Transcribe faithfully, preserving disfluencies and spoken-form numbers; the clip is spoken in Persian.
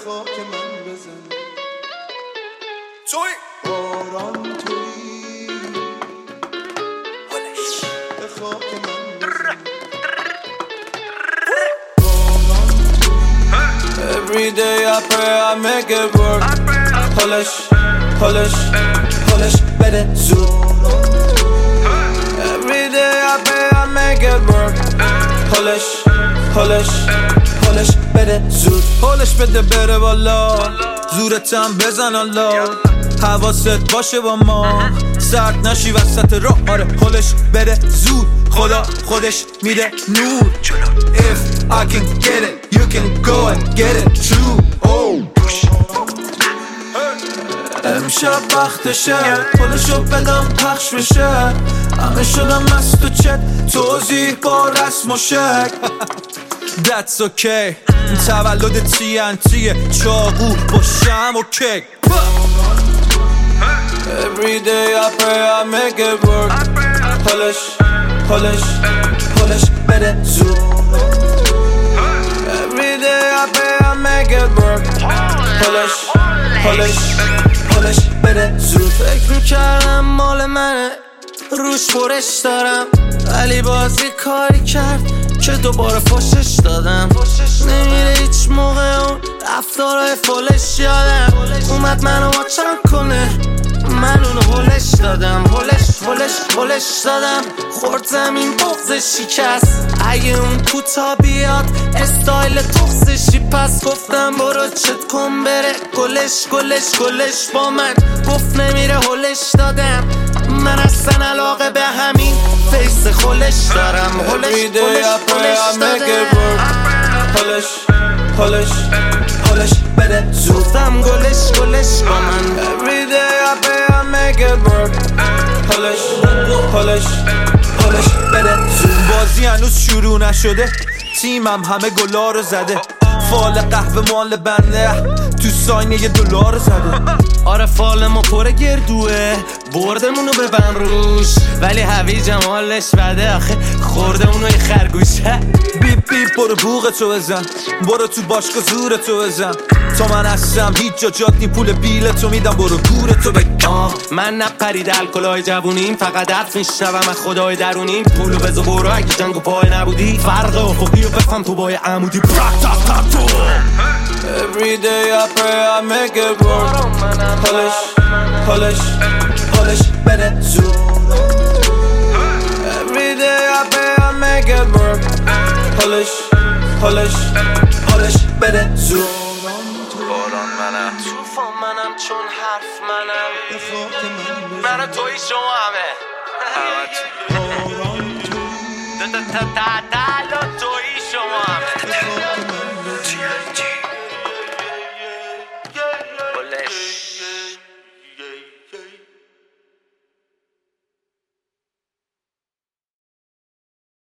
خاک من بزن توی باران توی به خاک من بزن Every day I pray I make it work Polish, polish, polish بده زود Every day I pray I make it work Polish, polish, polish بده زود پولش بده بره بالا زورتم بزن الله حواست باشه با ما سرد نشی وسط راه آره پولش بده زود خدا خودش میده نور If I can get it you can go and get it too oh امشب وقتشه پولشو بدم پخش بشه همه شدم مست و چت توضیح با رسم و شک That's okay تولد تی ان تیه چاقو با شم و کیک Every day I pray I make it work Polish, polish, polish بده زود Every day I pray I make it work Polish, polish, polish بده زود فکر میکردم مال منه روش برش دارم ولی بازی کاری کرد که دوباره فوشش دادم نمیره هیچ موقع اون رفتارهای فولش یادم اومد منو واچم کنه من اونو هولش دادم هولش هولش هولش دادم خورد زمین بغزش شکست اگه اون کوتا بیاد استایل تخصشی پس گفتم برو چت کن بره گلش گلش گلش با من گفت نمیره هولش دادم من اصلا علاقه به همین فیس خولش دارم هولش هولش هولش دادم هولش هولش هولش بده زودم گلش گلش با من Every day I pray I make it work هولش هولش هولش بده زود بازی هنوز شروع نشده تیمم همه گلا رو زده فال قهوه مال بنده تو ساینه یه دلار زده آره فال ما پره گردوه بردمونو ببن روش ولی هوی جمالش بده آخه خوردمونو یه خرگوشه بیپ بیپ برو بوغتو بزن برو تو باشگاه زورتو بزن تا من هستم هیچ جا جات نی پول بیلتو میدم برو گورتو بگم من نپرید الکلای جوونیم فقط حرف میشنوم از خدای درونیم پولو بزو برو اگه جنگو پای نبودی فرق افقی و بفهم تو بای عمودی Every day I pray I make it work Polish, polish, polish بده زود Every day I pray I make it work Polish, polish, polish بده زود باران منم توفان منم چون حرف منم من و توی شما همه تا توی شما همه Polish